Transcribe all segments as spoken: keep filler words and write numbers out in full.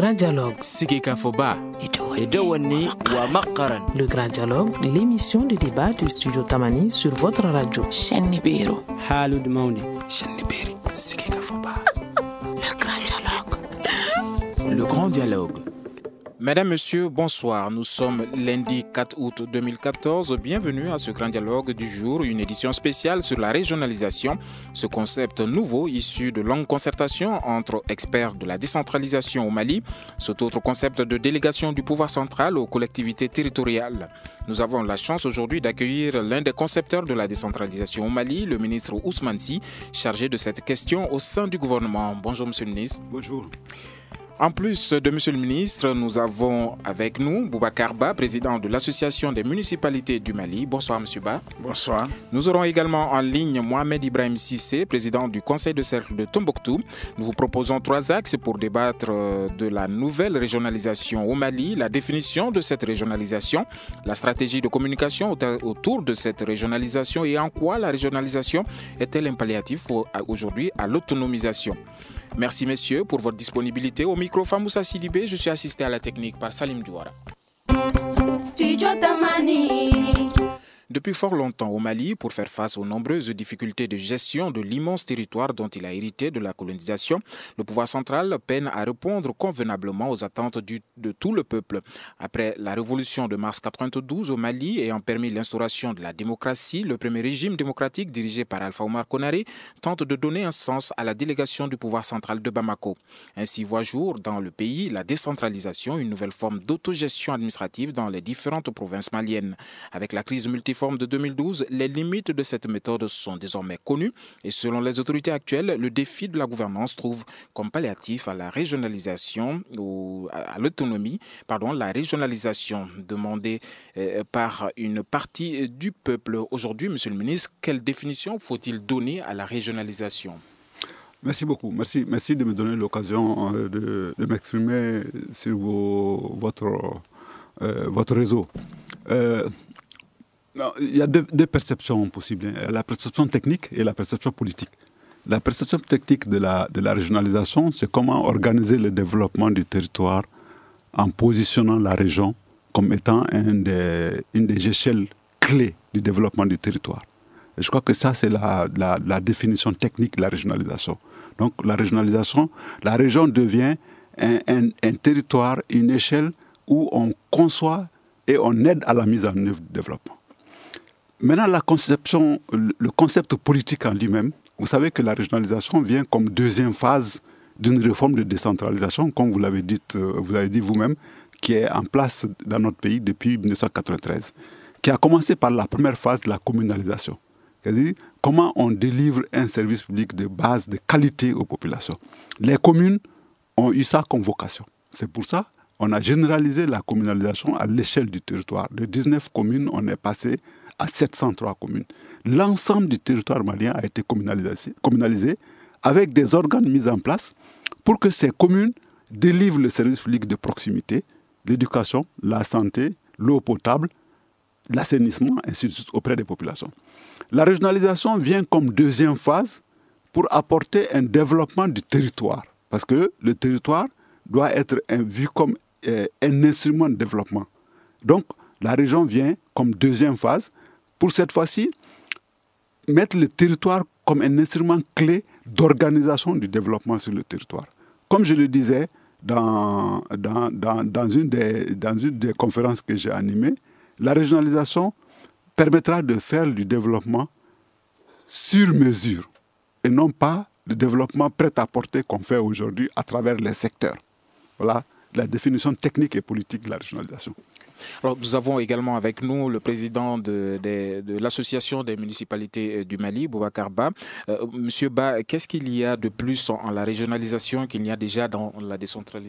Grand Dialogue. Sigika Foba. Edouani wa Makaran. Le Grand Dialogue, l'émission de débat du Studio Tamani sur votre radio. Chenibiro. Halud Mauni. Chenibiri. Sigika Foba. Le Grand Dialogue. Le Grand Dialogue. Mesdames, Messieurs, bonsoir. Nous sommes lundi quatre août deux mille quatorze. Bienvenue à ce Grand Dialogue du jour, une édition spéciale sur la régionalisation. Ce concept nouveau, issu de longues concertations entre experts de la décentralisation au Mali, cet autre concept de délégation du pouvoir central aux collectivités territoriales. Nous avons la chance aujourd'hui d'accueillir l'un des concepteurs de la décentralisation au Mali, le ministre Ousmane Sy, chargé de cette question au sein du gouvernement. Bonjour, Monsieur le ministre. Bonjour. En plus de Monsieur le ministre, nous avons avec nous Boubacar Ba, président de l'Association des municipalités du Mali. Bonsoir Monsieur Ba. Bonsoir. Nous aurons également en ligne Mohamed Ibrahim Cissé, président du Conseil de cercle de Tombouctou. Nous vous proposons trois axes pour débattre de la nouvelle régionalisation au Mali, la définition de cette régionalisation, la stratégie de communication autour de cette régionalisation et en quoi la régionalisation est-elle un palliatif aujourd'hui à l'autonomisation. Merci messieurs pour votre disponibilité. Au micro, Famoussa Sidibé, je suis assisté à la technique par Salim Douara. Studio Tamani. Depuis fort longtemps au Mali, pour faire face aux nombreuses difficultés de gestion de l'immense territoire dont il a hérité de la colonisation, le pouvoir central peine à répondre convenablement aux attentes du, de tout le peuple. Après la révolution de mars quatre-vingt-douze au Mali ayant permis l'instauration de la démocratie, le premier régime démocratique dirigé par Alpha Oumar Konaré tente de donner un sens à la délégation du pouvoir central de Bamako. Ainsi voit jour dans le pays la décentralisation, une nouvelle forme d'autogestion administrative dans les différentes provinces maliennes. Avec la crise multiforme de deux mille douze, les limites de cette méthode sont désormais connues et selon les autorités actuelles, le défi de la gouvernance trouve comme palliatif à la régionalisation ou à l'autonomie, pardon, la régionalisation demandée par une partie du peuple. Aujourd'hui, Monsieur le ministre, quelle définition faut-il donner à la régionalisation ? Merci beaucoup. Merci, merci de me donner l'occasion de, de m'exprimer sur vos, votre, euh, votre réseau. Euh, Non, il y a deux, deux perceptions possibles, la perception technique et la perception politique. La perception technique de la, de la régionalisation, c'est comment organiser le développement du territoire en positionnant la région comme étant un des, une des échelles clés du développement du territoire. Et je crois que ça, c'est la, la, la définition technique de la régionalisation. Donc la régionalisation, la région devient un, un, un territoire, une échelle où on conçoit et on aide à la mise en œuvre du développement. Maintenant, la conception, le concept politique en lui-même, vous savez que la régionalisation vient comme deuxième phase d'une réforme de décentralisation, comme vous l'avez dit, vous l'avez dit vous-même, qui est en place dans notre pays depuis mille neuf cent quatre-vingt-treize, qui a commencé par la première phase de la communalisation. C'est-à-dire comment on délivre un service public de base, de qualité aux populations. Les communes ont eu ça comme vocation. C'est pour ça qu'on a généralisé la communalisation à l'échelle du territoire. De dix-neuf communes, on est passé à sept cent trois communes. L'ensemble du territoire malien a été communalisé, communalisé avec des organes mis en place pour que ces communes délivrent le service public de proximité, l'éducation, la santé, l'eau potable, l'assainissement, ainsi de suite, auprès des populations. La régionalisation vient comme deuxième phase pour apporter un développement du territoire, parce que le territoire doit être vu comme euh, un instrument de développement. Donc, la région vient comme deuxième phase pour cette fois-ci mettre le territoire comme un instrument clé d'organisation du développement sur le territoire. Comme je le disais dans, dans, dans, dans, une, des, dans une des conférences que j'ai animées, la régionalisation permettra de faire du développement sur mesure et non pas le développement prêt-à-porter qu'on fait aujourd'hui à travers les secteurs. Voilà la définition technique et politique de la régionalisation. Alors, nous avons également avec nous le président de, de, de l'Association des municipalités du Mali, Boubacar Ba. Euh, Monsieur Ba, qu'est-ce qu'il y a de plus en, en la régionalisation qu'il y a déjà dans la décentralisation ?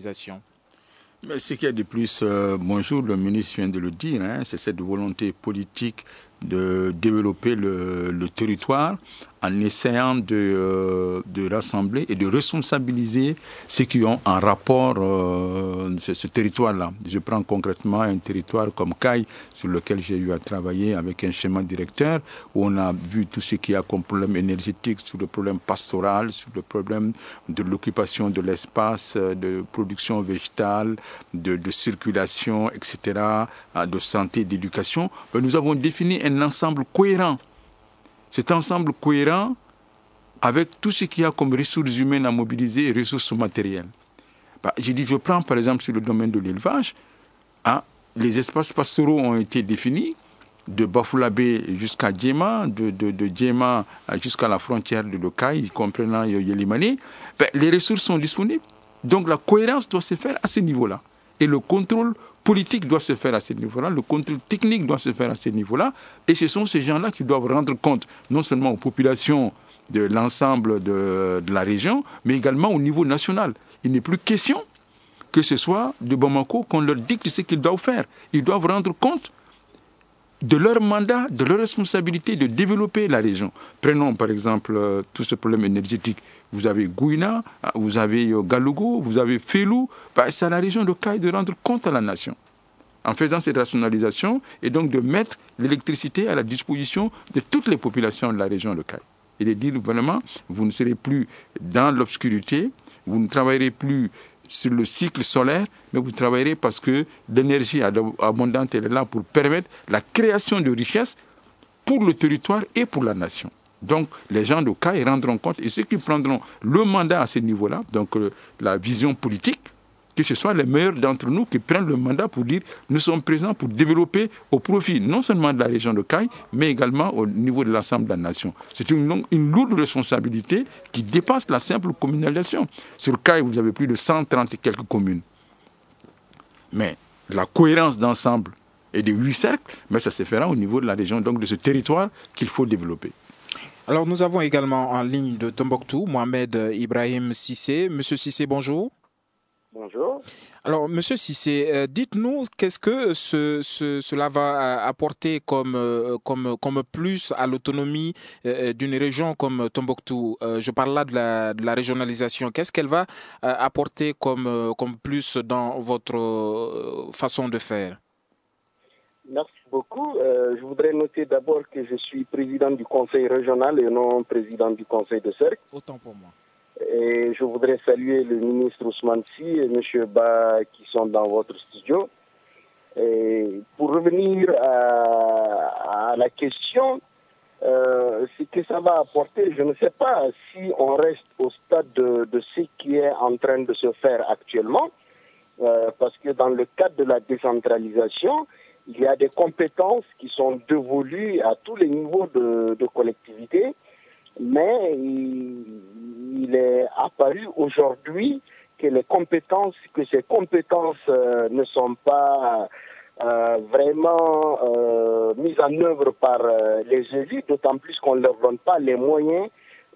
Mais ce qu'il y a de plus, euh, bonjour, le ministre vient de le dire, hein, c'est cette volonté politique de développer le, le territoire en essayant de, euh, de rassembler et de responsabiliser ceux qui ont un rapport euh, ce, ce territoire-là. Je prends concrètement un territoire comme Caille, sur lequel j'ai eu à travailler avec un schéma directeur, où on a vu tout ce qu'il y a comme problème énergétique, sur le problème pastoral, sur le problème de l'occupation de l'espace, de production végétale, de, de circulation, et cetera, de santé, d'éducation. Ben, nous avons défini un ensemble cohérent. Cet ensemble cohérent avec tout ce qu'il y a comme ressources humaines à mobiliser et ressources matérielles. Bah, j'ai dit, je prends par exemple sur le domaine de l'élevage, hein, les espaces pastoraux ont été définis, de Bafoulabé jusqu'à Djema, de, de, de Djema jusqu'à la frontière de Lokaï, comprenant Yelimane. Ben, les ressources sont disponibles. Donc la cohérence doit se faire à ce niveau-là. Et le contrôle politique doit se faire à ce niveau-là, le contrôle technique doit se faire à ce niveau-là, et ce sont ces gens-là qui doivent rendre compte non seulement aux populations de l'ensemble de, de la région, mais également au niveau national. Il n'est plus question que ce soit de Bamako qu'on leur dicte ce qu'ils doivent faire. Ils doivent rendre compte de leur mandat, de leur responsabilité de développer la région. Prenons par exemple euh, tout ce problème énergétique. Vous avez Gouina, vous avez euh, Galougo, vous avez Félou. Bah, c'est à la région de Caille de rendre compte à la nation. En faisant cette rationalisation et donc de mettre l'électricité à la disposition de toutes les populations de la région de Caille. Et de dire vraiment, vous ne serez plus dans l'obscurité, vous ne travaillerez plus sur le cycle solaire, mais vous travaillerez parce que l'énergie abondante est là pour permettre la création de richesses pour le territoire et pour la nation. Donc, les gens de Caille rendront compte, et ceux qui prendront le mandat à ce niveau-là, donc euh, la vision politique, que ce soit les meilleurs d'entre nous qui prennent le mandat pour dire nous sommes présents pour développer au profit non seulement de la région de Caille, mais également au niveau de l'ensemble de la nation. C'est une, longue, une lourde responsabilité qui dépasse la simple communalisation. Sur Caille, vous avez plus de cent trente et quelques communes. Mais la cohérence d'ensemble et de huit cercles, mais ça se fera au niveau de la région, donc de ce territoire qu'il faut développer. Alors nous avons également en ligne de Tombouctou, Mohamed Ibrahim Cissé. Monsieur Cissé, bonjour. Bonjour. Alors, Monsieur Cissé, euh, dites-nous qu'est-ce que ce, ce, cela va apporter comme, euh, comme, comme plus à l'autonomie euh, d'une région comme Tombouctou. Euh, je parle là de la, de la régionalisation. Qu'est-ce qu'elle va euh, apporter comme, euh, comme plus dans votre euh, façon de faire? Merci beaucoup. Euh, je voudrais noter d'abord que je suis président du conseil régional et non président du conseil de cercle. Autant pour moi. Et je voudrais saluer le ministre Ousmane Sy et M. Ba qui sont dans votre studio. Et pour revenir à, à la question, euh, ce que ça va apporter, je ne sais pas si on reste au stade de, de ce qui est en train de se faire actuellement, euh, parce que dans le cadre de la décentralisation, il y a des compétences qui sont dévolues à tous les niveaux de, de collectivité, mais il, il est apparu aujourd'hui que les compétences, que ces compétences euh, ne sont pas euh, vraiment euh, mises en œuvre par euh, les élus, d'autant plus qu'on ne leur donne pas les moyens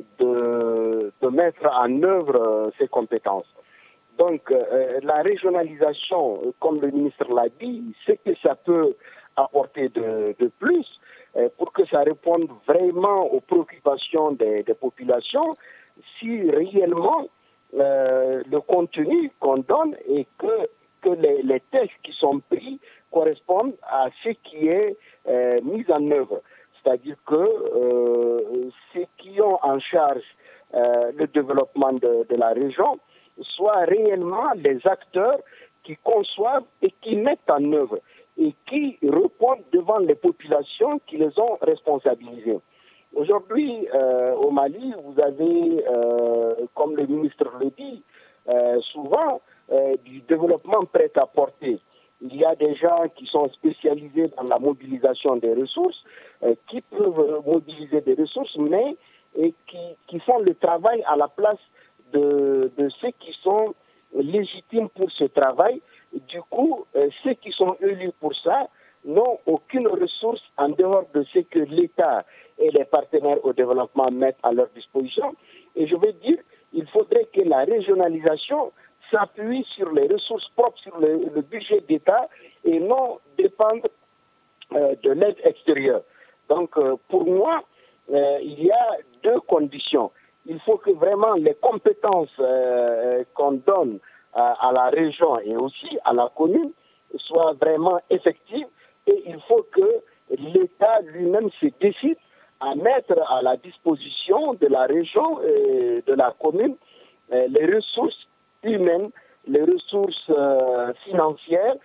de, de mettre en œuvre euh, ces compétences. Donc, euh, la régionalisation, comme le ministre l'a dit, c'est que ça peut apporter de, de plus euh, pour que ça réponde vraiment aux préoccupations des, des populations, si réellement euh, le contenu qu'on donne et que, que les, les textes qui sont pris correspondent à ce qui est euh, mis en œuvre. C'est-à-dire que euh, ceux qui ont en charge euh, le développement de, de la région soient réellement les acteurs qui conçoivent et qui mettent en œuvre et qui répondent devant les populations qui les ont responsabilisés. Aujourd'hui, euh, au Mali, vous avez, euh, comme le ministre le dit, euh, souvent euh, du développement prêt-à-porter. Il y a des gens qui sont spécialisés dans la mobilisation des ressources, euh, qui peuvent mobiliser des ressources, mais et qui, qui font le travail à la place De, de ceux qui sont légitimes pour ce travail. Du coup, euh, ceux qui sont élus pour ça n'ont aucune ressource en dehors de ce que l'État et les partenaires au développement mettent à leur disposition. Et je veux dire, il faudrait que la régionalisation s'appuie sur les ressources propres, sur le, le budget d'État et non dépendre euh, de l'aide extérieure. Donc, euh, pour moi, euh, il y a deux conditions. Il faut que vraiment les compétences euh, qu'on donne à, à la région et aussi à la commune soient vraiment effectives, et il faut que l'État lui-même se décide à mettre à la disposition de la région et de la commune euh, les ressources humaines, les ressources euh, financières,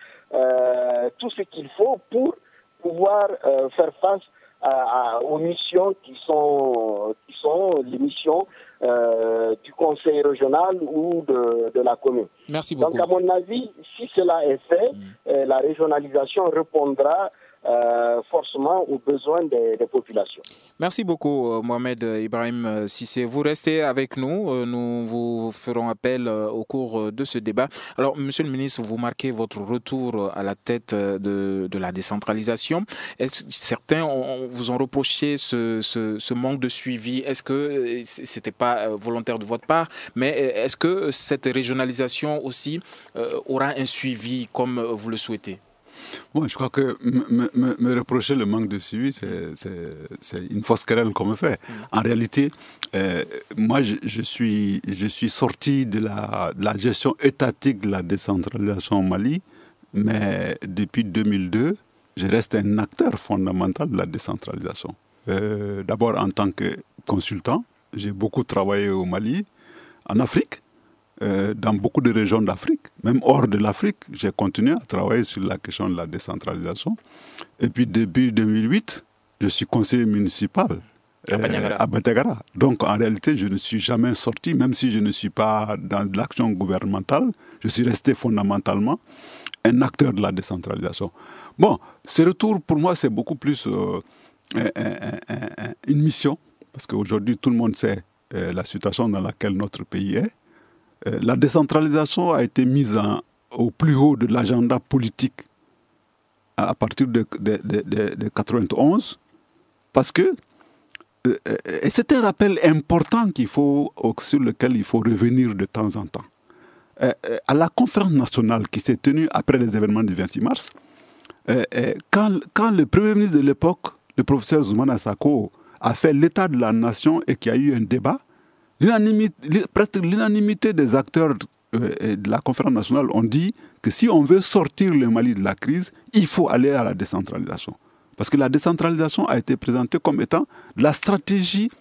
euh, tout ce qu'il faut pour pouvoir euh, faire face à, à, aux missions qui sont, qui sont les missions euh, du conseil régional ou de, de la commune. Merci beaucoup. Donc à mon avis, si cela est fait, mmh. euh, la régionalisation répondra Euh, forcément aux besoins des, des populations. Merci beaucoup euh, Mohamed Ibrahim Cissé. Vous restez avec nous, euh, nous vous ferons appel euh, au cours de ce débat. Alors Monsieur le ministre, vous marquez votre retour à la tête de, de la décentralisation. Est-ce, certains ont, vous ont reproché ce, ce, ce manque de suivi. Est-ce que c'était pas volontaire de votre part, mais est-ce que cette régionalisation aussi euh, aura un suivi comme vous le souhaitez? Bon, je crois que me, me, me reprocher le manque de suivi, c'est, c'est, c'est une fausse querelle qu'on me fait. Mmh. En réalité, euh, moi, je, je, suis, je suis sorti de la, de la gestion étatique de la décentralisation au Mali, mais depuis deux mille deux, je reste un acteur fondamental de la décentralisation. Euh, d'abord, en tant que consultant, j'ai beaucoup travaillé au Mali, en Afrique, Euh, dans beaucoup de régions d'Afrique, même hors de l'Afrique, j'ai continué à travailler sur la question de la décentralisation. Et puis depuis deux mille huit, je suis conseiller municipal euh, à Bandiagara. Donc en réalité, je ne suis jamais sorti, même si je ne suis pas dans l'action gouvernementale, je suis resté fondamentalement un acteur de la décentralisation. Bon, ce retour, pour moi, c'est beaucoup plus euh, un, un, un, une mission, parce qu'aujourd'hui, tout le monde sait euh, la situation dans laquelle notre pays est. La décentralisation a été mise en, au plus haut de l'agenda politique à partir de, de, de, de, de quatre-vingt-onze, parce que, euh, et c'est un rappel important qu'il faut, sur lequel il faut revenir de temps en temps. Euh, à la conférence nationale qui s'est tenue après les événements du vingt-six mars, euh, quand, quand le premier ministre de l'époque, le professeur Zoumana Sako, a fait l'état de la nation et qu'il y a eu un débat, L'unanimité, presque l'unanimité des acteurs de la conférence nationale ont dit que si on veut sortir le Mali de la crise, il faut aller à la décentralisation. Parce que la décentralisation a été présentée comme étant la stratégie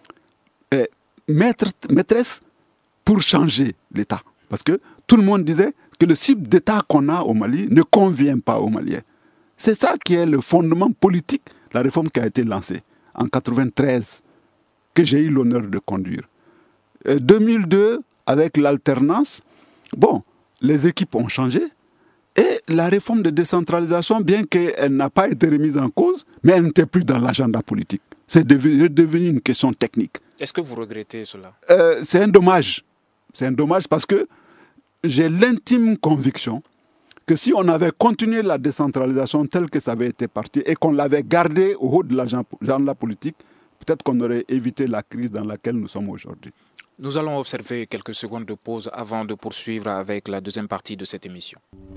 eh, maître, maîtresse pour changer l'État. Parce que tout le monde disait que le type d'État qu'on a au Mali ne convient pas aux Maliens. C'est ça qui est le fondement politique de la réforme qui a été lancée en quatre-vingt-treize, que j'ai eu l'honneur de conduire. deux mille deux, avec l'alternance, bon, les équipes ont changé et la réforme de décentralisation, bien qu'elle n'a pas été remise en cause, mais elle n'était plus dans l'agenda politique. C'est devenu, devenu une question technique. Est-ce que vous regrettez cela? euh, C'est un dommage. C'est un dommage parce que j'ai l'intime conviction que si on avait continué la décentralisation telle que ça avait été parti et qu'on l'avait gardée au haut de l'agenda politique, peut-être qu'on aurait évité la crise dans laquelle nous sommes aujourd'hui. Nous allons observer quelques secondes de pause avant de poursuivre avec la deuxième partie de cette émission.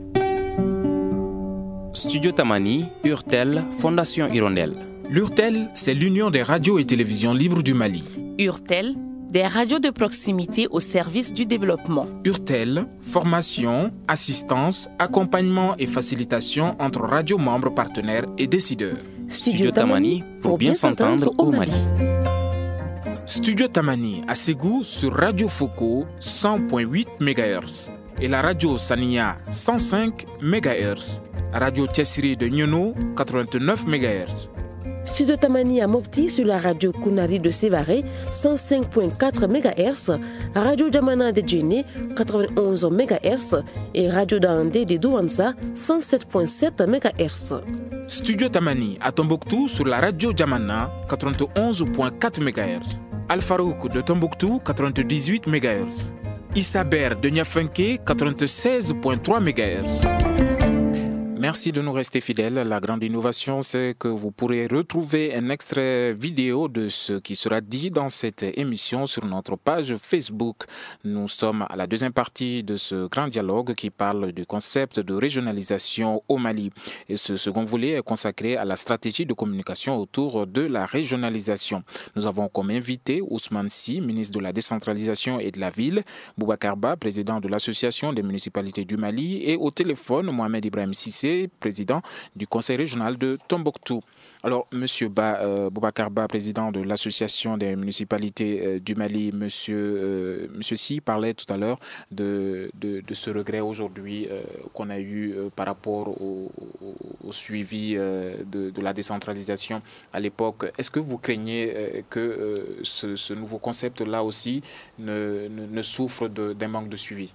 Studio Tamani, Urtel, Fondation Hirondelle. L'Urtel, c'est l'Union des radios et télévisions libres du Mali. Urtel, des radios de proximité au service du développement. Urtel, formation, assistance, accompagnement et facilitation entre radios membres partenaires et décideurs. Studio, Studio Tamani, pour, pour bien s'entendre au Mali. Studio Tamani à Ségou sur Radio Foko cent virgule huit mégahertz et la radio Sania cent cinq mégahertz. Radio Tessiri de Nyono quatre-vingt-neuf mégahertz. Studio Tamani à Mopti sur la radio Kunari de Sévaré cent cinq virgule quatre mégahertz, Radio Damana de Djéné quatre-vingt-onze mégahertz et Radio Daandé de Douanza cent sept virgule sept mégahertz. Studio Tamani à Tombouctou sur la radio Jamana quatre-vingt-onze virgule quatre mégahertz. Al-Farouk de Tombouctou quatre-vingt-dix-huit mégahertz. Issaber de Niafunké quatre-vingt-seize virgule trois mégahertz. Merci de nous rester fidèles. La grande innovation, c'est que vous pourrez retrouver un extrait vidéo de ce qui sera dit dans cette émission sur notre page Facebook. Nous sommes à la deuxième partie de ce grand dialogue qui parle du concept de régionalisation au Mali. Et ce second volet est consacré à la stratégie de communication autour de la régionalisation. Nous avons comme invité Ousmane Sy, ministre de la décentralisation et de la ville, Boubacar Ba, président de l'association des municipalités du Mali, et au téléphone Mohamed Ibrahim Cissé, président du conseil régional de Tombouctou. Alors, Monsieur Ba, euh, Boubacar Ba, président de l'association des municipalités euh, du Mali, Monsieur, euh, Monsieur Sy parlait tout à l'heure de, de, de ce regret aujourd'hui euh, qu'on a eu euh, par rapport au, au, au suivi euh, de, de la décentralisation à l'époque. Est-ce que vous craignez euh, que euh, ce, ce nouveau concept-là aussi ne, ne, ne souffre d'un manque de suivi?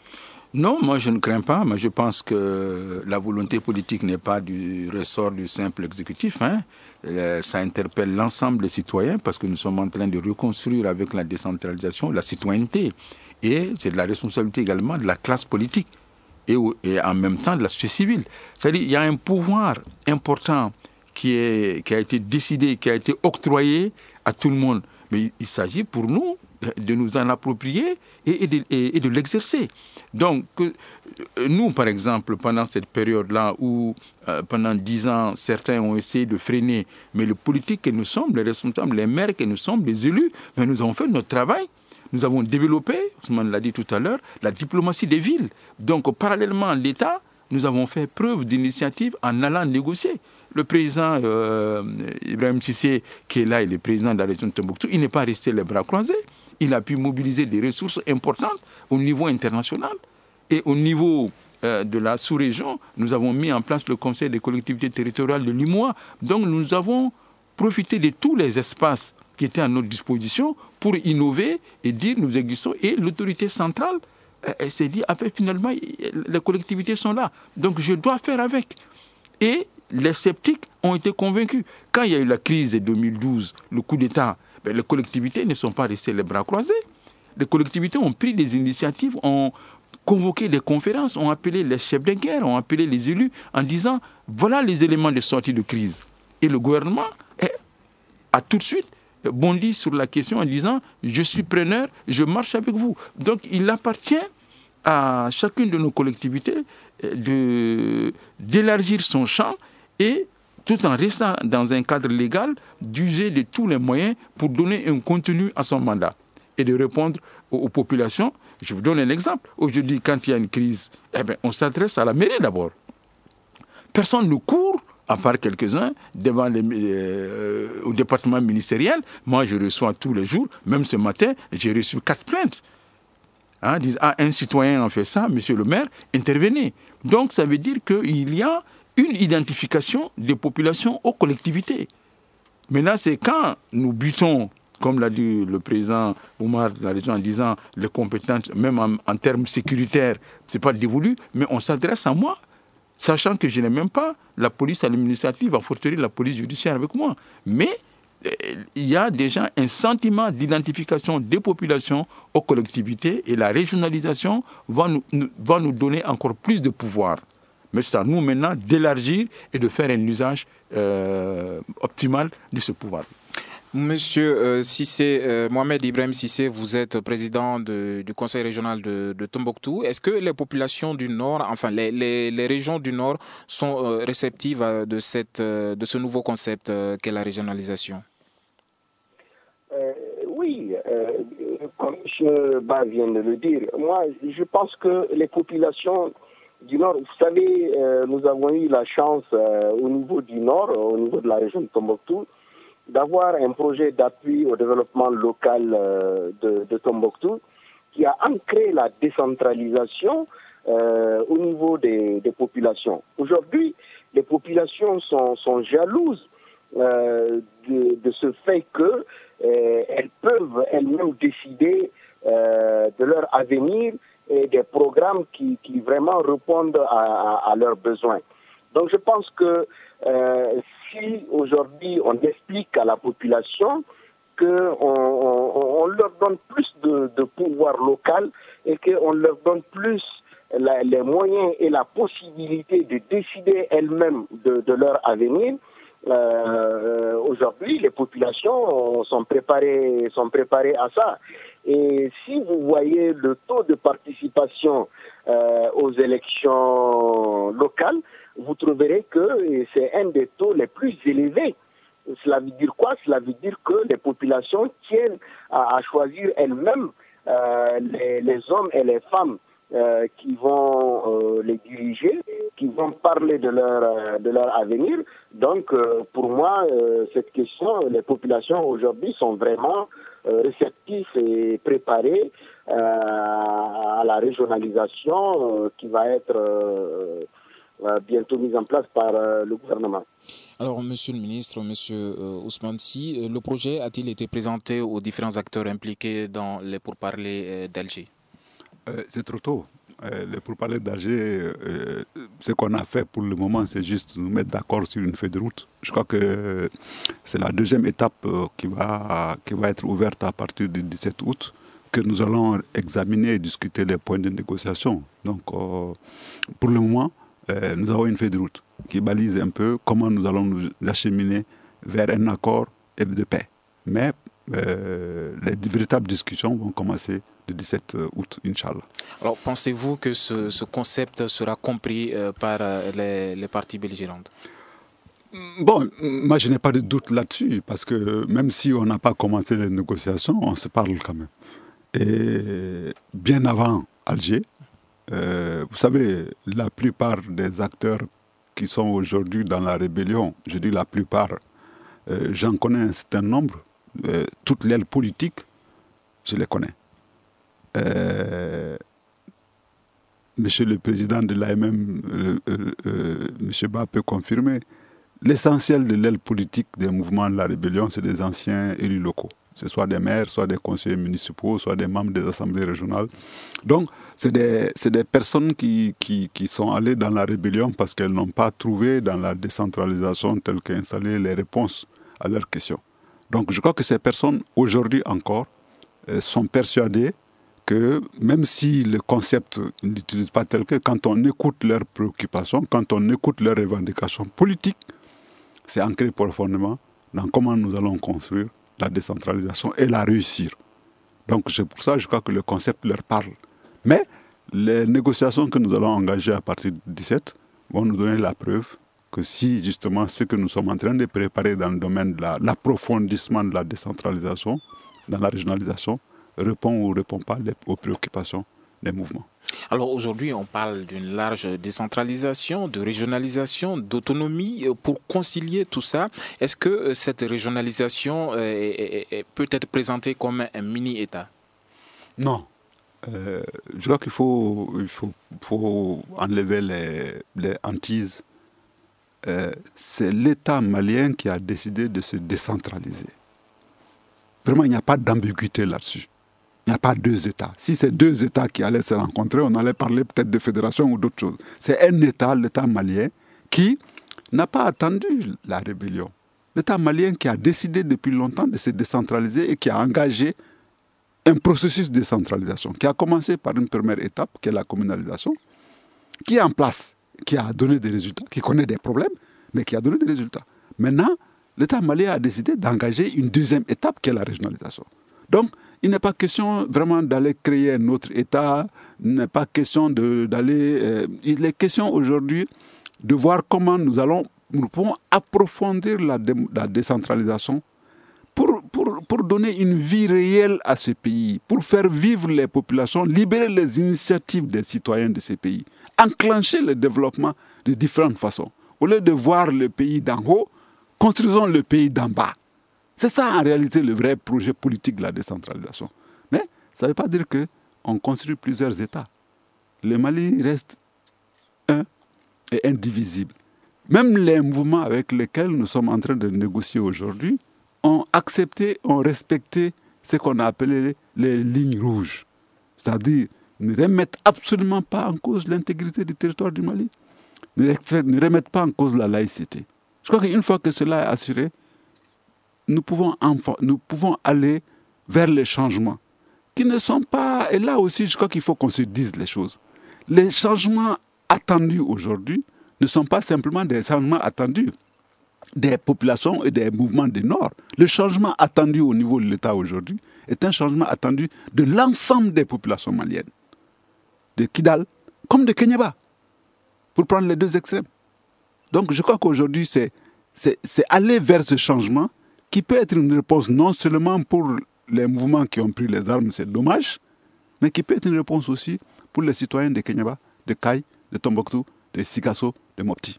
Non, moi je ne crains pas, mais je pense que la volonté politique n'est pas du ressort du simple exécutif. Hein. Ça interpelle l'ensemble des citoyens parce que nous sommes en train de reconstruire avec la décentralisation la citoyenneté. Et c'est de la responsabilité également de la classe politique et, et en même temps de la société civile. C'est-à-dire qu'il y a un pouvoir important qui, est, qui a été décidé, qui a été octroyé à tout le monde. Mais il s'agit pour nous de nous en approprier et, et de, et de l'exercer. Donc, nous, par exemple, pendant cette période-là où, euh, pendant dix ans, certains ont essayé de freiner, mais les politiques que nous sommes, les responsables, les maires que nous sommes, les élus, mais nous avons fait notre travail. Nous avons développé, Ousmane l'a dit tout à l'heure, la diplomatie des villes. Donc, parallèlement à l'État, nous avons fait preuve d'initiative en allant négocier. Le président euh, Ibrahim Cissé, qui est là, il est président de la région de Tombouctou, il n'est pas resté les bras croisés. Il a pu mobiliser des ressources importantes au niveau international. Et au niveau euh, de la sous-région, nous avons mis en place le Conseil des collectivités territoriales de l'U M O A. Donc nous avons profité de tous les espaces qui étaient à notre disposition pour innover et dire nous existons. Et l'autorité centrale euh, s'est dit, ah, finalement, les collectivités sont là. Donc je dois faire avec. Et les sceptiques ont été convaincus. Quand il y a eu la crise de deux mille douze, le coup d'État, ben, les collectivités ne sont pas restées les bras croisés. Les collectivités ont pris des initiatives, ont convoqué des conférences, ont appelé les chefs de guerre, ont appelé les élus en disant voilà les éléments de sortie de crise. Et le gouvernement est, a tout de suite bondi sur la question en disant je suis preneur, je marche avec vous. Donc il appartient à chacune de nos collectivités de, d'élargir son champ et tout en restant dans un cadre légal, d'user de tous les moyens pour donner un contenu à son mandat et de répondre aux, aux populations. Je vous donne un exemple. Aujourd'hui, quand il y a une crise, eh bien, on s'adresse à la mairie d'abord. Personne ne court, à part quelques-uns, devant les, euh, au département ministériel. Moi, je reçois tous les jours, même ce matin, j'ai reçu quatre plaintes. Hein, disent, ah, un citoyen a fait ça, monsieur le maire, intervenez. Donc, ça veut dire qu'il y a une identification des populations aux collectivités. Maintenant, c'est quand nous butons, comme l'a dit le président Oumar de la région en disant les compétences, même en, en termes sécuritaires, ce n'est pas dévolu, mais on s'adresse à moi, sachant que je n'ai même pas la police administrative, à fortiori la police judiciaire avec moi. Mais euh, il y a déjà un sentiment d'identification des populations aux collectivités et la régionalisation va nous, nous, va nous donner encore plus de pouvoir. Mais c'est à nous maintenant d'élargir et de faire un usage euh, optimal de ce pouvoir. Monsieur euh, Cissé, euh, Mohamed Ibrahim Cissé, vous êtes président de, du conseil régional de, de Tombouctou. Est-ce que les populations du Nord, enfin les, les, les régions du Nord sont euh, réceptives à, de, cette, euh, de ce nouveau concept euh, qu'est la régionalisation? euh, Oui, euh, comme M. Ba vient de le dire, moi je pense que les populations du Nord, vous savez, euh, nous avons eu la chance euh, au niveau du Nord, au niveau de la région de Tombouctou, d'avoir un projet d'appui au développement local euh, de, de Tombouctou qui a ancré la décentralisation euh, au niveau des, des populations. Aujourd'hui, les populations sont, sont jalouses euh, de, de ce fait que euh, elles peuvent elles-mêmes décider euh, de leur avenir et des programmes qui, qui vraiment répondent à, à, à leurs besoins. Donc je pense que euh, si aujourd'hui on explique à la population qu'on on, on leur donne plus de, de pouvoir local et qu'on leur donne plus la, les moyens et la possibilité de décider elles-mêmes de, de leur avenir, euh, aujourd'hui, les populations sont préparées, sont préparées à ça. Et si vous voyez le taux de participation euh, aux élections locales, vous trouverez que c'est un des taux les plus élevés. Cela veut dire quoi? Cela veut dire que les populations tiennent à, à choisir elles-mêmes euh, les, les hommes et les femmes euh, qui vont euh, les diriger, qui vont parler de leur, euh, de leur avenir. Donc, euh, pour moi, euh, cette question, les populations aujourd'hui sont vraiment euh, réceptives et préparées euh, à la régionalisation euh, qui va être euh, bientôt mise en place par euh, le gouvernement. Alors, Monsieur le ministre, Monsieur euh, Ousmane Sy, le projet a-t-il été présenté aux différents acteurs impliqués dans les pourparlers euh, d'Alger? euh, C'est trop tôt. Euh, les pourparlers d'Alger, euh, ce qu'on a fait pour le moment, c'est juste nous mettre d'accord sur une feuille de route. Je crois que c'est la deuxième étape euh, qui, va, qui va être ouverte à partir du dix-sept août, que nous allons examiner et discuter les points de négociation. Donc, euh, pour le moment, euh, nous avons une feuille de route qui balise un peu comment nous allons nous acheminer vers un accord de paix. Mais euh, les véritables discussions vont commencer le dix-sept août, Inch'Allah. Alors, pensez-vous que ce, ce concept sera compris euh, par euh, les, les parties belligérantes? Bon, moi je n'ai pas de doute là-dessus, parce que même si on n'a pas commencé les négociations, on se parle quand même. Et bien avant Alger, euh, vous savez, la plupart des acteurs qui sont aujourd'hui dans la rébellion, je dis la plupart, euh, j'en connais un certain nombre, euh, toute l'aile politique, je les connais. Euh, Monsieur le président de l'A M M, euh, euh, euh, Monsieur Ba peut confirmer, l'essentiel de l'aile politique des mouvements de la rébellion, c'est des anciens élus locaux. Ce soit des maires, soit des conseillers municipaux, soit des membres des assemblées régionales. Donc, c'est des, c'est des personnes qui, qui, qui sont allées dans la rébellion parce qu'elles n'ont pas trouvé dans la décentralisation telle qu'installée les réponses à leurs questions. Donc, je crois que ces personnes, aujourd'hui encore, euh, sont persuadées que même si le concept n'utilise pas tel que, quand on écoute leurs préoccupations, quand on écoute leurs revendications politiques, c'est ancré profondément dans comment nous allons construire la décentralisation et la réussir. Donc c'est pour ça que je crois que le concept leur parle. Mais les négociations que nous allons engager à partir du dix-sept vont nous donner la preuve que si justement ce que nous sommes en train de préparer dans le domaine de la, l'approfondissement de la décentralisation, dans la régionalisation, répond ou ne répond pas aux préoccupations des mouvements. Alors aujourd'hui, on parle d'une large décentralisation, de régionalisation, d'autonomie. Pour concilier tout ça, est-ce que cette régionalisation est, est, est, peut être présentée comme un mini-État? Non. Euh, je crois qu'il faut, il faut, faut enlever les, les hantises. Euh, c'est l'État malien qui a décidé de se décentraliser. Vraiment, il n'y a pas d'ambiguïté là-dessus. Il n'y a pas deux États. Si c'est deux États qui allaient se rencontrer, on allait parler peut-être de fédération ou d'autres choses. C'est un État, l'État malien, qui n'a pas attendu la rébellion. L'État malien qui a décidé depuis longtemps de se décentraliser et qui a engagé un processus de décentralisation, qui a commencé par une première étape, qui est la communalisation, qui est en place, qui a donné des résultats, qui connaît des problèmes, mais qui a donné des résultats. Maintenant, l'État malien a décidé d'engager une deuxième étape, qui est la régionalisation. Donc, il n'est pas question vraiment d'aller créer un autre État, il n'est pas question d'aller... Euh, il est question aujourd'hui de voir comment nous allons, nous pouvons approfondir la, dé, la décentralisation pour, pour, pour donner une vie réelle à ce pays, pour faire vivre les populations, libérer les initiatives des citoyens de ces pays, enclencher le développement de différentes façons. Au lieu de voir le pays d'en haut, construisons le pays d'en bas. C'est ça, en réalité, le vrai projet politique de la décentralisation. Mais ça ne veut pas dire qu'on construit plusieurs États. Le Mali reste un et indivisible. Même les mouvements avec lesquels nous sommes en train de négocier aujourd'hui ont accepté, ont respecté ce qu'on a appelé les, les lignes rouges. C'est-à-dire, ne remettent absolument pas en cause l'intégrité du territoire du Mali, ne, ne remettent pas en cause la laïcité. Je crois qu'une fois que cela est assuré, Nous pouvons, nous pouvons aller vers les changements qui ne sont pas... Et là aussi, je crois qu'il faut qu'on se dise les choses. les changements attendus aujourd'hui ne sont pas simplement des changements attendus des populations et des mouvements du Nord. Le changement attendu au niveau de l'État aujourd'hui est un changement attendu de l'ensemble des populations maliennes, de Kidal comme de Kéniéba, pour prendre les deux extrêmes. Donc je crois qu'aujourd'hui, c'est, c'est, c'est aller vers ce changement qui peut être une réponse non seulement pour les mouvements qui ont pris les armes, c'est dommage, mais qui peut être une réponse aussi pour les citoyens de Kéniéba, de Kaï, de Tombouctou, de Sikasso, de Mopti.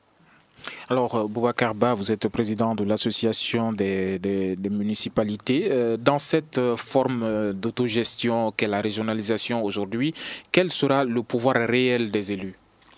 Alors, Boubacar Ba, vous êtes président de l'association des, des, des municipalités. Dans cette forme d'autogestion qu'est la régionalisation aujourd'hui, quel sera le pouvoir réel des élus?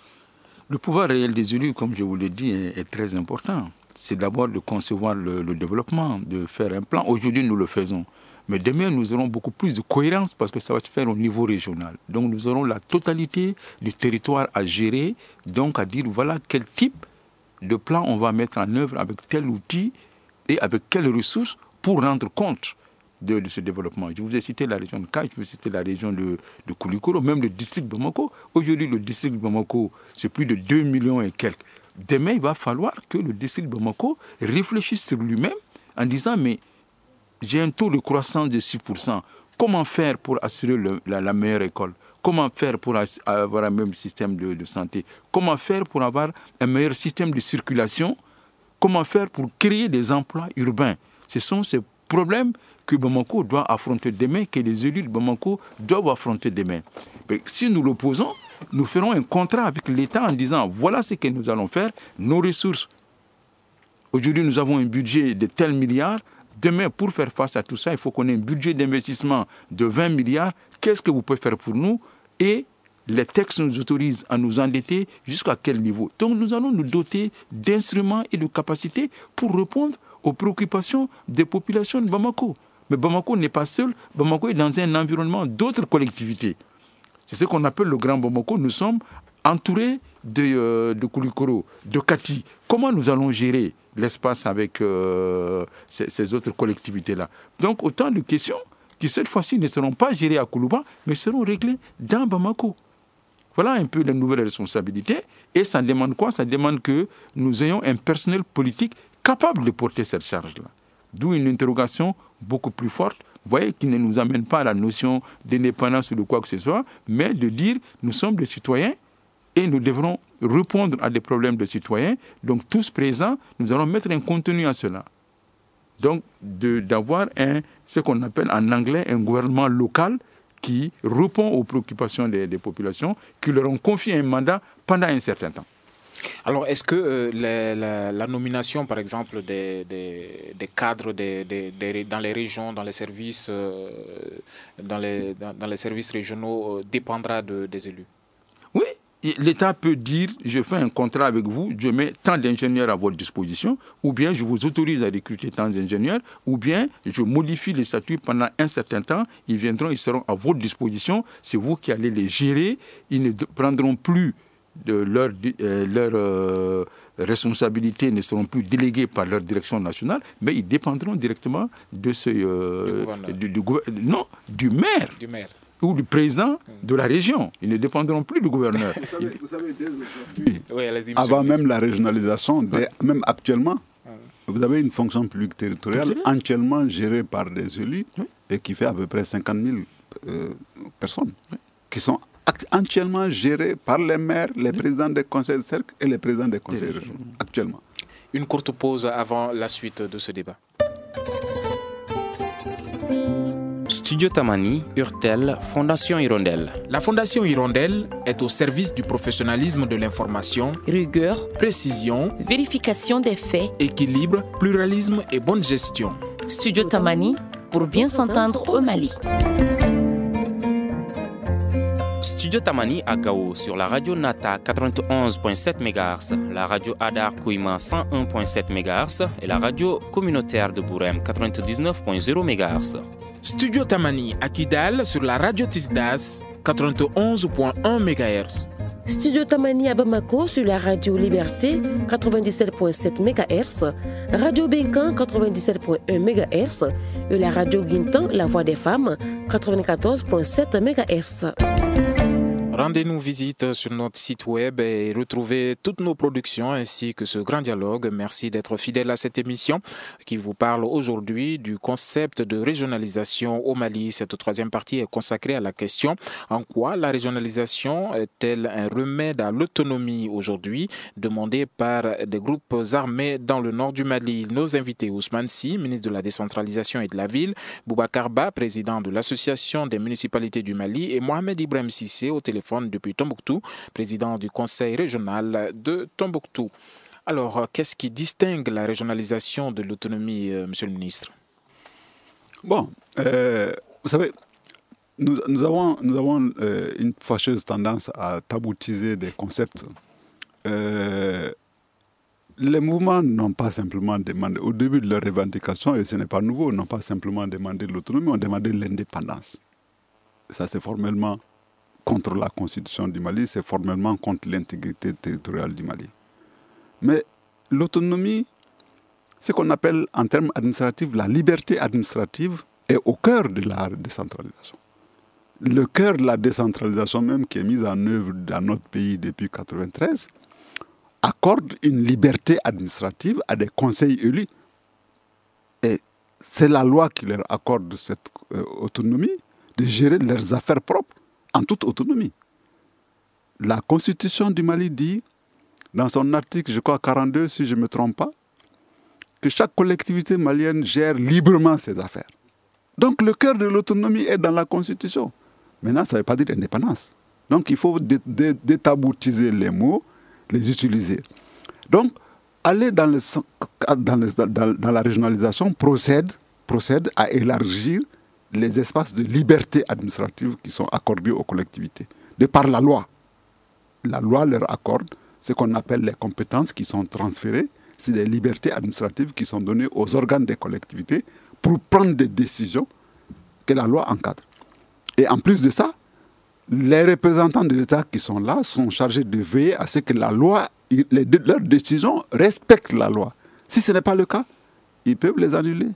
Le pouvoir réel des élus, comme je vous l'ai dit, est, est très important. C'est d'abord de concevoir le, le développement, de faire un plan. Aujourd'hui, nous le faisons. Mais demain, nous aurons beaucoup plus de cohérence parce que ça va se faire au niveau régional. Donc, nous aurons la totalité du territoire à gérer, donc à dire voilà quel type de plan on va mettre en œuvre avec tel outil et avec quelles ressources pour rendre compte de, de ce développement. Je vous ai cité la région de Kaï, je vous ai cité la région de, de Koulikoro, même le district de Bamako. Aujourd'hui, le district de Bamako, c'est plus de deux millions et quelques. Demain, il va falloir que le district de Bamako réfléchisse sur lui-même en disant, mais j'ai un taux de croissance de six pour cent. Comment faire pour assurer le, la, la meilleure école? Comment faire pour avoir un même système de, de santé? Comment faire pour avoir un meilleur système de circulation? Comment faire pour créer des emplois urbains? Ce sont ces problèmes que Bamako doit affronter demain, que les élus de Bamako doivent affronter demain. Mais si nous l'opposons, nous ferons un contrat avec l'État en disant voilà ce que nous allons faire, nos ressources. Aujourd'hui, nous avons un budget de tels milliards. Demain, pour faire face à tout ça, il faut qu'on ait un budget d'investissement de vingt milliards. Qu'est-ce que vous pouvez faire pour nous? Et les textes nous autorisent à nous endetter jusqu'à quel niveau? Donc nous allons nous doter d'instruments et de capacités pour répondre aux préoccupations des populations de Bamako. Mais Bamako n'est pas seul. Bamako est dans un environnement d'autres collectivités. C'est ce qu'on appelle le Grand Bamako. Nous sommes entourés de, euh, de Koulikoro, de Kati. Comment nous allons gérer l'espace avec euh, ces, ces autres collectivités-là? Donc autant de questions qui cette fois-ci ne seront pas gérées à Koulouba, mais seront réglées dans Bamako. Voilà un peu les nouvelles responsabilités. Et ça demande quoi? Ça demande que nous ayons un personnel politique capable de porter cette charge-là. D'où une interrogation beaucoup plus forte, vous voyez, qui ne nous amène pas à la notion d'indépendance ou de quoi que ce soit, mais de dire nous sommes des citoyens et nous devrons répondre à des problèmes de citoyens. Donc tous présents, nous allons mettre un contenu à cela. Donc, de, d'avoir un, ce qu'on appelle en anglais un gouvernement local qui répond aux préoccupations des, des populations, qui leur ont confié un mandat pendant un certain temps. Alors, est-ce que euh, la, la, la nomination, par exemple, des, des, des cadres des, des, des, dans les régions, dans les services, euh, dans, les, dans, dans les services régionaux, euh, dépendra de, des élus? Oui. L'État peut dire, je fais un contrat avec vous, je mets tant d'ingénieurs à votre disposition, ou bien je vous autorise à recruter tant d'ingénieurs, ou bien je modifie les statuts pendant un certain temps, ils viendront, ils seront à votre disposition, c'est vous qui allez les gérer, ils ne prendront plus de leur, euh, leur euh, responsabilités, ne seront plus déléguées par leur direction nationale, mais ils dépendront directement de ce, euh, du, du, du, non, du maire. Du maire. Ou du président de la région. Ils ne dépendront plus du gouverneur. Vous savez, vous savez dès aujourd'hui, oui, avant même la régionalisation, dès, même actuellement, oui. Vous avez une fonction publique territoriale entièrement gérée par des élus oui. et qui fait à peu près cinquante mille euh, personnes oui. qui sont entièrement gérées par les maires, les oui. présidents des conseils de cercle et les présidents des conseils régionaux, actuellement. Une courte pause avant la suite de ce débat. Studio Tamani, Urtel, Fondation Hirondelle. La Fondation Hirondelle est au service du professionnalisme de l'information, rigueur, précision, vérification des faits, équilibre, pluralisme et bonne gestion. Studio Tamani, pour bien s'entendre au Mali. Studio Tamani à Gao sur la radio Nata quatre-vingt-onze virgule sept mégahertz, la radio Adar Kouima cent un virgule sept mégahertz et la radio communautaire de Bourem quatre-vingt-dix-neuf virgule zéro mégahertz. Studio Tamani à Kidal sur la radio Tisdas quatre-vingt-onze virgule un mégahertz. Studio Tamani à Bamako sur la radio Liberté quatre-vingt-dix-sept virgule sept mégahertz, Radio Benkan quatre-vingt-dix-sept virgule un mégahertz et la radio Guintan, la voix des femmes quatre-vingt-quatorze virgule sept mégahertz. Rendez-nous visite sur notre site web et retrouvez toutes nos productions ainsi que ce grand dialogue. Merci d'être fidèle à cette émission qui vous parle aujourd'hui du concept de régionalisation au Mali. Cette troisième partie est consacrée à la question en quoi la régionalisation est-elle un remède à l'autonomie aujourd'hui demandée par des groupes armés dans le nord du Mali. Nos invités, Ousmane Sy, ministre de la décentralisation et de la ville, Boubacar Ba, président de l'association des municipalités du Mali, et Mohamed Ibrahim Cissé au téléphone depuis Tombouctou, président du conseil régional de Tombouctou. Alors, qu'est-ce qui distingue la régionalisation de l'autonomie, euh, monsieur le ministre? Bon, euh, vous savez, nous, nous avons, nous avons euh, une fâcheuse tendance à taboutiser des concepts. Euh, les mouvements n'ont pas simplement demandé, au début de leur revendication, et ce n'est pas nouveau, n'ont pas simplement demandé l'autonomie, ont demandé l'indépendance. Ça, c'est formellement contre la constitution du Mali, c'est formellement contre l'intégrité territoriale du Mali. Mais l'autonomie, ce qu'on appelle en termes administratifs la liberté administrative, est au cœur de la décentralisation. Le cœur de la décentralisation même qui est mise en œuvre dans notre pays depuis mille neuf cent quatre-vingt-treize accorde une liberté administrative à des conseils élus. Et c'est la loi qui leur accorde cette euh, autonomie de gérer leurs affaires propres en toute autonomie. La constitution du Mali dit, dans son article, je crois, quarante-deux, si je ne me trompe pas, que chaque collectivité malienne gère librement ses affaires. Donc le cœur de l'autonomie est dans la constitution. Maintenant, ça ne veut pas dire indépendance. Donc il faut dé dé détaboutiser les mots, les utiliser. Donc, aller dans, le, dans, le, dans, dans la régionalisation procède, procède à élargir les espaces de liberté administrative qui sont accordés aux collectivités, de par la loi. La loi leur accorde ce qu'on appelle les compétences qui sont transférées, c'est des libertés administratives qui sont données aux organes des collectivités pour prendre des décisions que la loi encadre. Et en plus de ça, les représentants de l'État qui sont là sont chargés de veiller à ce que la loi, les, leurs décisions respectent la loi. Si ce n'est pas le cas, ils peuvent les annuler.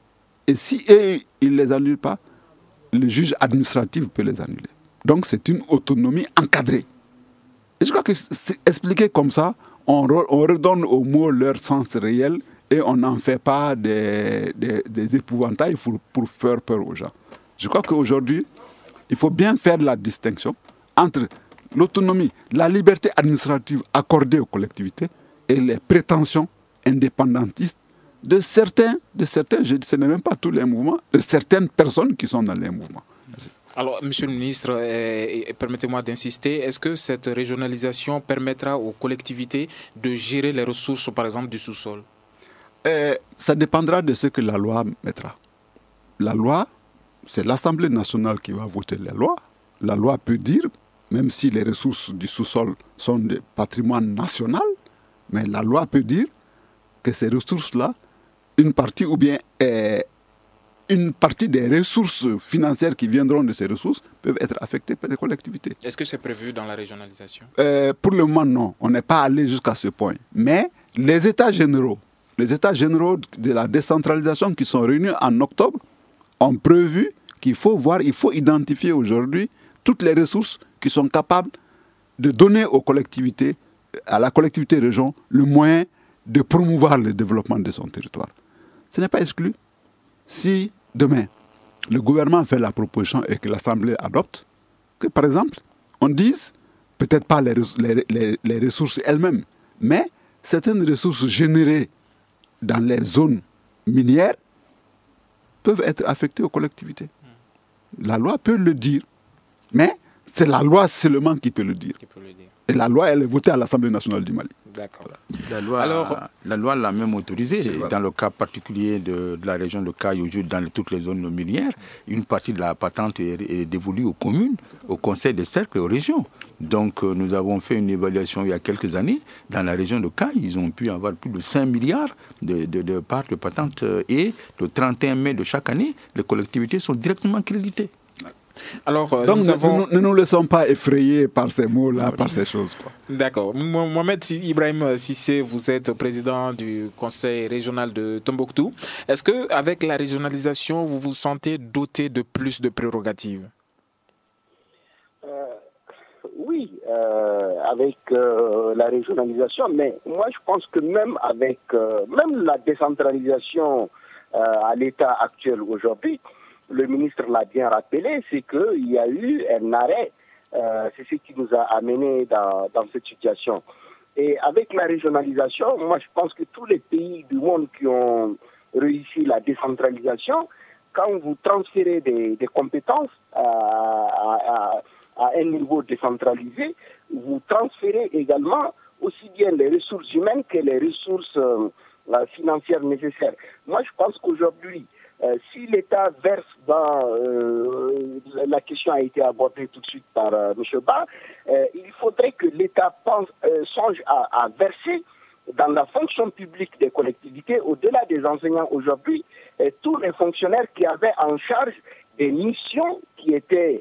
Et si eux, ils ne les annulent pas, le juge administratif peut les annuler. Donc c'est une autonomie encadrée. Et je crois que c'est expliqué comme ça, on, re, on redonne aux mots leur sens réel et on n'en fait pas des, des, des épouvantails pour, pour faire peur aux gens. Je crois qu'aujourd'hui, il faut bien faire la distinction entre l'autonomie, la liberté administrative accordée aux collectivités et les prétentions indépendantistes de certains, de certains, je dis, ce n'est même pas tous les mouvements, de certaines personnes qui sont dans les mouvements. Merci. Alors, monsieur le ministre, euh, permettez-moi d'insister, est-ce que cette régionalisation permettra aux collectivités de gérer les ressources, par exemple, du sous-sol? euh, Ça dépendra de ce que la loi mettra. La loi, c'est l'Assemblée nationale qui va voter les lois. La loi peut dire, même si les ressources du sous-sol sont du patrimoine national, mais la loi peut dire que ces ressources-là, une partie ou bien euh, une partie des ressources financières qui viendront de ces ressources peuvent être affectées par les collectivités. Est-ce que c'est prévu dans la régionalisation? euh, Pour le moment, non. On n'est pas allé jusqu'à ce point. Mais les États généraux, les États généraux de la décentralisation qui sont réunis en octobre ont prévu qu'il faut voir, il faut identifier aujourd'hui toutes les ressources qui sont capables de donner aux collectivités, à la collectivité région, le moyen de promouvoir le développement de son territoire. Ce n'est pas exclu. Si demain, le gouvernement fait la proposition et que l'Assemblée adopte, que par exemple, on dise, peut-être pas les, les, les, les ressources elles-mêmes, mais certaines ressources générées dans les zones minières peuvent être affectées aux collectivités. La loi peut le dire, mais c'est la loi seulement qui peut le dire. Qui peut le dire. Et la loi, elle est votée à l'Assemblée nationale du Mali. D'accord. La loi, Alors, la loi l'a même autorisé. Dans le cas particulier de, de la région de Kayoujou, dans toutes les zones minières, une partie de la patente est, est dévolue aux communes, au conseil des cercles et aux régions. Donc, euh, nous avons fait une évaluation il y a quelques années. Dans la région de Kaye, ils ont pu avoir plus de cinq milliards de, de, de parts de patente. Et le trente et un mai de chaque année, les collectivités sont directement créditées. Alors, euh, Donc, nous ne, avons... ne nous laissons pas effrayer par ces mots-là, par ces choses. D'accord. Mohamed Ibrahim Cissé, vous êtes président du conseil régional de Tombouctou. Est-ce qu'avec la régionalisation, vous vous sentez doté de plus de prérogatives? euh, oui, euh, avec euh, la régionalisation, mais moi je pense que même avec euh, même la décentralisation euh, à l'état actuel aujourd'hui, le ministre l'a bien rappelé, c'est qu'il y a eu un arrêt, euh, c'est ce qui nous a amené dans, dans cette situation. Et avec la régionalisation, moi je pense que tous les pays du monde qui ont réussi la décentralisation, quand vous transférez des, des compétences à, à, à un niveau décentralisé, vous transférez également aussi bien les ressources humaines que les ressources euh, financières nécessaires. Moi, je pense qu'aujourd'hui, euh, si l'État verse dans... Euh, la question a été abordée tout de suite par euh, M. Ba, euh, il faudrait que l'État pense, euh, songe à, à verser dans la fonction publique des collectivités, au-delà des enseignants aujourd'hui, euh, tous les fonctionnaires qui avaient en charge des missions qui étaient,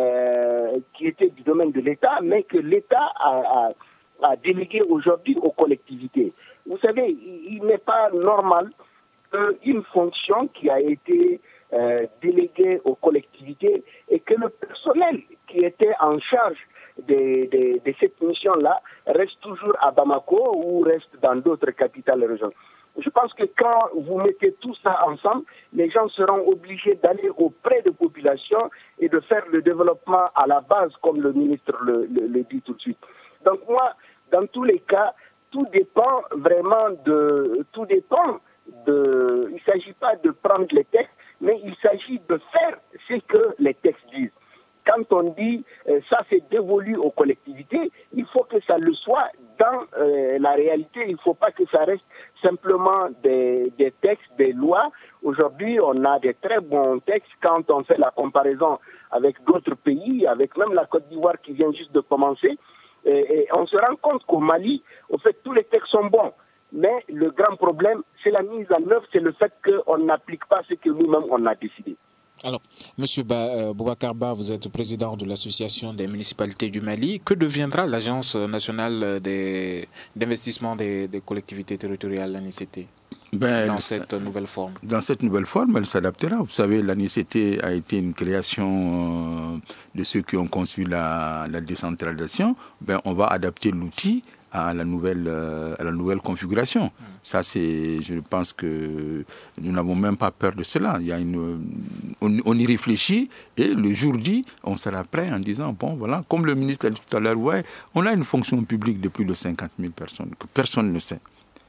euh, qui étaient du domaine de l'État, mais que l'État a, a, a délégué aujourd'hui aux collectivités. Vous savez, il, il n'est pas normal qu'une fonction qui a été euh, déléguée aux collectivités et que le personnel qui était en charge de, de, de cette mission-là reste toujours à Bamako ou reste dans d'autres capitales régionales. Je pense que quand vous mettez tout ça ensemble, les gens seront obligés d'aller auprès des populations et de faire le développement à la base, comme le ministre le, le, le dit tout de suite. Donc moi, dans tous les cas, tout dépend vraiment de... Tout dépend de... Il ne s'agit pas de prendre les textes, mais il s'agit de faire ce que les textes disent. Quand on dit euh, ça c'est dévolu aux collectivités, il faut que ça le soit dans euh, la réalité. Il ne faut pas que ça reste simplement des, des textes, des lois. Aujourd'hui, on a des très bons textes quand on fait la comparaison avec d'autres pays, avec même la Côte d'Ivoire qui vient juste de commencer. Et, et on se rend compte qu'au Mali, au fait, tous les textes sont bons. Mais le grand problème, c'est la mise en œuvre, c'est le fait qu'on n'applique pas ce que nous-mêmes on a décidé. Alors, M. Ba, euh, Boubacar Ba, vous êtes président de l'Association des municipalités du Mali. Que deviendra l'Agence nationale des, d'investissement des, des collectivités territoriales, l'A N I C T, ben, dans cette nouvelle forme? Dans cette nouvelle forme, elle s'adaptera. Vous savez, l'A N I C T a été une création euh, de ceux qui ont conçu la, la décentralisation. Ben, on va adapter l'outil à la nouvelle, euh, à la nouvelle configuration. Mmh. Ça, c'est, je pense que nous n'avons même pas peur de cela. Il y a une, on, on y réfléchit et le jour dit, on sera prêt en disant, bon, voilà, comme le ministre a dit tout à l'heure, ouais, on a une fonction publique de plus de cinquante mille personnes, que personne ne sait.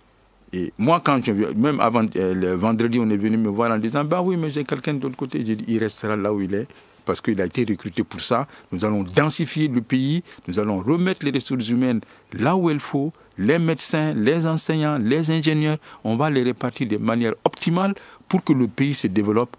Et moi, quand je viens, même avant, euh, le vendredi, on est venu me voir en disant, bah oui, mais j'ai quelqu'un de l'autre côté. J'ai dit, il restera là où il est, parce qu'il a été recruté pour ça. Nous allons densifier le pays, nous allons remettre les ressources humaines là où il faut, les médecins, les enseignants, les ingénieurs, on va les répartir de manière optimale pour que le pays se développe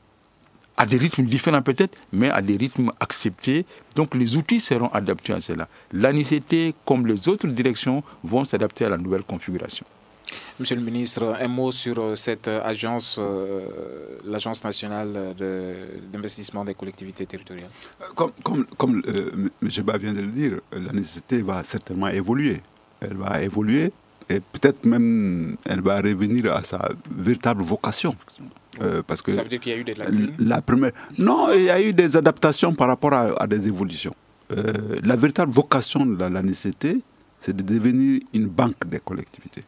à des rythmes différents peut-être, mais à des rythmes acceptés. Donc les outils seront adaptés à cela. L'A N I C T, comme les autres directions, vont s'adapter à la nouvelle configuration. Monsieur le ministre, un mot sur cette agence, euh, l'Agence nationale de, d'investissement des collectivités territoriales. Comme, comme, comme euh, M. Ba vient de le dire, la nécessité va certainement évoluer. Elle va évoluer et peut-être même elle va revenir à sa véritable vocation. Euh, parce que ça veut dire qu'il y a eu des lacunes? La première, non, il y a eu des adaptations par rapport à, à des évolutions. Euh, la véritable vocation de la, la nécessité, c'est de devenir une banque des collectivités.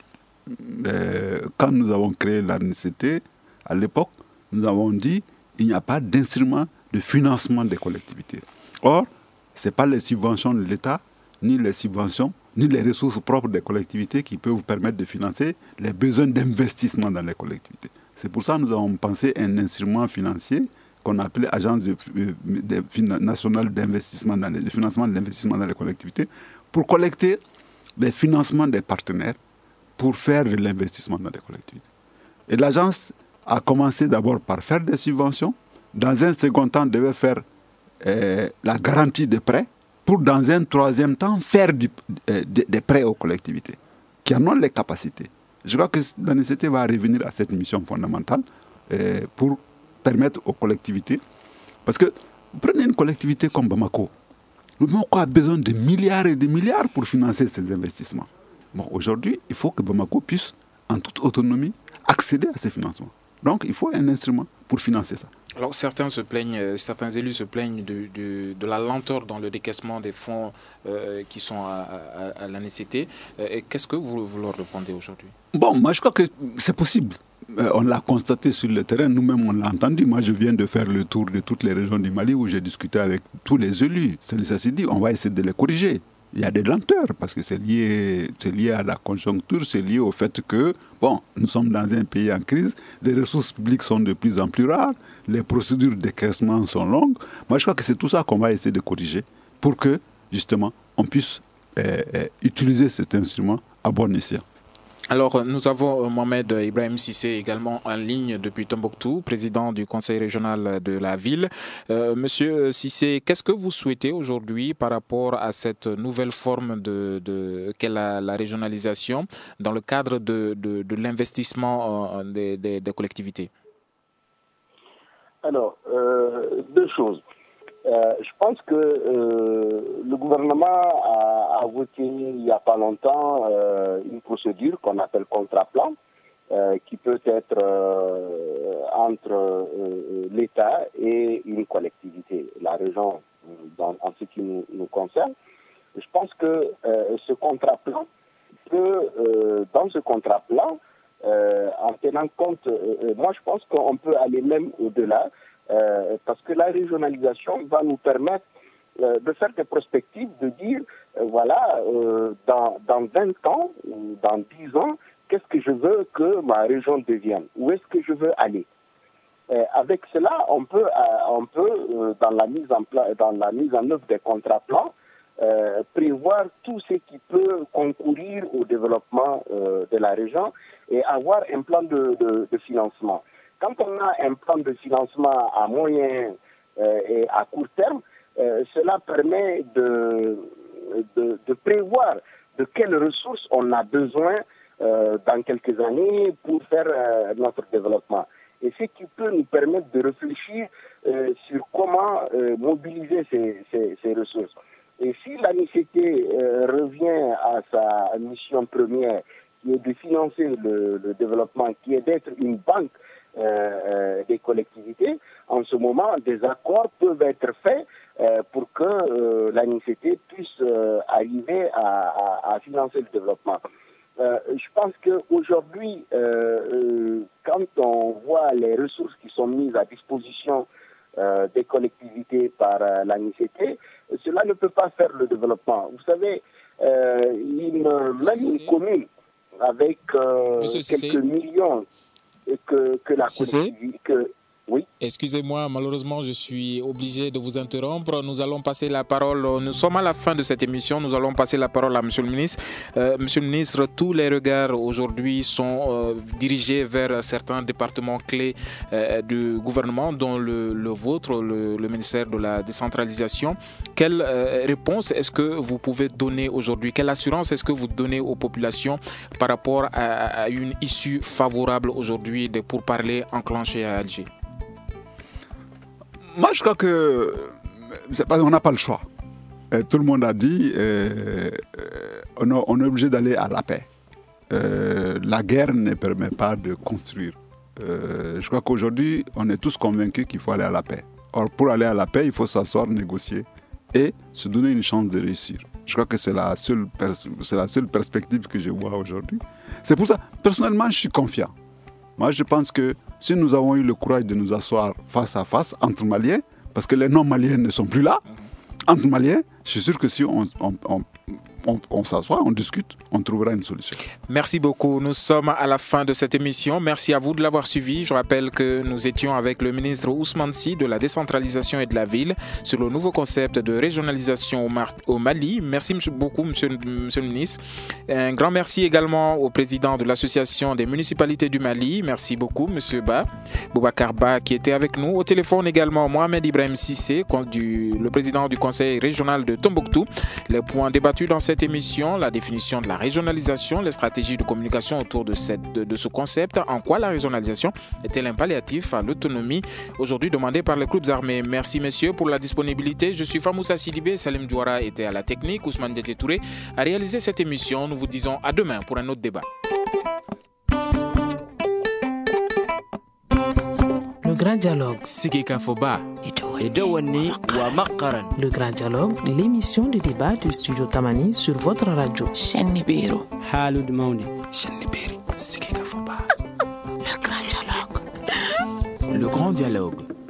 Euh, quand nous avons créé la N I C T, à l'époque, nous avons dit qu'il n'y a pas d'instrument de financement des collectivités. Or, ce n'est pas les subventions de l'État, ni les subventions, ni les ressources propres des collectivités qui peuvent vous permettre de financer les besoins d'investissement dans les collectivités. C'est pour ça que nous avons pensé à un instrument financier qu'on appelait Agence de, de, de, nationale d'investissement dans les, de financement de l'investissement dans les collectivités, pour collecter les financements des partenaires pour faire de l'investissement dans les collectivités. Et l'agence a commencé d'abord par faire des subventions, dans un second temps devait faire euh, la garantie des prêts, pour dans un troisième temps faire du, euh, des, des prêts aux collectivités, qui en ont les capacités. Je crois que la N I C T va revenir à cette mission fondamentale euh, pour permettre aux collectivités, parce que prenez une collectivité comme Bamako, Bamako a besoin de milliards et de milliards pour financer ces investissements. Bon, aujourd'hui, il faut que Bamako puisse, en toute autonomie, accéder à ces financements. Donc, il faut un instrument pour financer ça. Alors certains se plaignent, certains élus se plaignent de, de, de la lenteur dans le décaissement des fonds euh, qui sont à, à, à l'A N C T. Euh, Qu'est-ce que vous, vous leur répondez aujourd'hui? Bon, moi je crois que c'est possible. Euh, on l'a constaté sur le terrain, nous-mêmes on l'a entendu. Moi je viens de faire le tour de toutes les régions du Mali où j'ai discuté avec tous les élus. Ça s'est dit, on va essayer de les corriger. Il y a des lenteurs parce que c'est lié, c'est lié à la conjoncture, c'est lié au fait que, bon, nous sommes dans un pays en crise, les ressources publiques sont de plus en plus rares, les procédures de décaissement sont longues. Moi, je crois que c'est tout ça qu'on va essayer de corriger pour que, justement, on puisse euh, euh, utiliser cet instrument à bon escient. Alors, nous avons Mohamed Ibrahim Cissé également en ligne depuis Tombouctou, président du conseil régional de la ville. Euh, Monsieur Cissé, qu'est-ce que vous souhaitez aujourd'hui par rapport à cette nouvelle forme de, de, qu'est la, la régionalisation dans le cadre de, de, de l'investissement euh, des, des, des collectivités? Alors, euh, deux choses. Euh, je pense que euh, le gouvernement a, a voté il n'y a pas longtemps euh, une procédure qu'on appelle contrat-plan, euh, qui peut être euh, entre euh, l'État et une collectivité, la région dans, en ce qui nous, nous concerne. Je pense que euh, ce contrat-plan peut, euh, dans ce contrat-plan, euh, en tenant compte, euh, moi je pense qu'on peut aller même au-delà. Euh, parce que la régionalisation va nous permettre euh, de faire des perspectives, de dire, euh, voilà, euh, dans, dans vingt ans ou dans dix ans, qu'est-ce que je veux que ma région devienne? Où est-ce que je veux aller? euh, Avec cela, on peut, euh, on peut euh, dans, la mise en dans la mise en œuvre des contrats plans, euh, prévoir tout ce qui peut concourir au développement euh, de la région et avoir un plan de, de, de financement. Quand on a un plan de financement à moyen euh, et à court terme, euh, cela permet de, de, de prévoir de quelles ressources on a besoin euh, dans quelques années pour faire euh, notre développement. Et ce qui peut nous permettre de réfléchir euh, sur comment euh, mobiliser ces, ces, ces ressources. Et si l'A N C T euh, revient à sa mission première, qui est de financer le, le développement, qui est d'être une banque Euh, euh, des collectivités, en ce moment, des accords peuvent être faits euh, pour que euh, l'A N C T puisse euh, arriver à, à, à financer le développement. Euh, je pense qu'aujourd'hui, euh, euh, quand on voit les ressources qui sont mises à disposition euh, des collectivités par euh, l'A N C T, cela ne peut pas faire le développement. Vous savez, euh, une, même une commune avec euh, quelques millions Que, que la collectivité, que, oui. Excusez-moi, malheureusement, je suis obligé de vous interrompre. Nous allons passer la parole, nous sommes à la fin de cette émission, nous allons passer la parole à Monsieur le ministre. Euh, Monsieur le ministre, tous les regards aujourd'hui sont euh, dirigés vers certains départements clés euh, du gouvernement, dont le, le vôtre, le, le ministère de la décentralisation. Quelle euh, réponse est-ce que vous pouvez donner aujourd'hui? Quelle assurance est-ce que vous donnez aux populations par rapport à, à une issue favorable aujourd'hui des pourparlers enclenchés à Alger? Moi, je crois que c'est parce qu'on n'a pas le choix. Et tout le monde a dit euh, on, a, on est obligé d'aller à la paix. Euh, la guerre ne permet pas de construire. Euh, je crois qu'aujourd'hui, on est tous convaincus qu'il faut aller à la paix. Or, pour aller à la paix, il faut s'asseoir, négocier et se donner une chance de réussir. Je crois que c'est la seule, c'est la seule perspective que je vois aujourd'hui. C'est pour ça, personnellement, je suis confiant. Moi, je pense que si nous avons eu le courage de nous asseoir face à face entre Maliens, parce que les non-Maliens ne sont plus là, entre Maliens, je suis sûr que si on, on, on, on, on s'assoit, on discute, on trouvera une solution. Merci beaucoup. Nous sommes à la fin de cette émission. Merci à vous de l'avoir suivi. Je rappelle que nous étions avec le ministre Ousmane Sy de la décentralisation et de la ville sur le nouveau concept de régionalisation au Mali. Merci beaucoup, monsieur, monsieur le ministre. Un grand merci également au président de l'association des municipalités du Mali. Merci beaucoup, monsieur Ba, Boubacar Ba, qui était avec nous. Au téléphone également, Mohamed Ibrahim Cissé, du, le président du conseil régional de Tombouctou. Les points débattus dans cette émission, la définition de la régionalisation, les stratégies de communication autour de, cette, de, de ce concept, en quoi la régionalisation est-elle un palliatif à l'autonomie aujourd'hui demandée par les groupes armés. Merci messieurs pour la disponibilité. Je suis Famoussa Sidibé, Salim Douara était à la technique, Ousmane Dété Touré a réalisé cette émission. Nous vous disons à demain pour un autre débat. Grand Dialogue. Sigeka Foba. Edouani wa Makaran. Le Grand Dialogue, l'émission de débat du Studio Tamani sur votre radio. Chenibiro. Halud Mauni. Chenibiri. Sigeka Foba. Le Grand Dialogue. Le Grand Dialogue.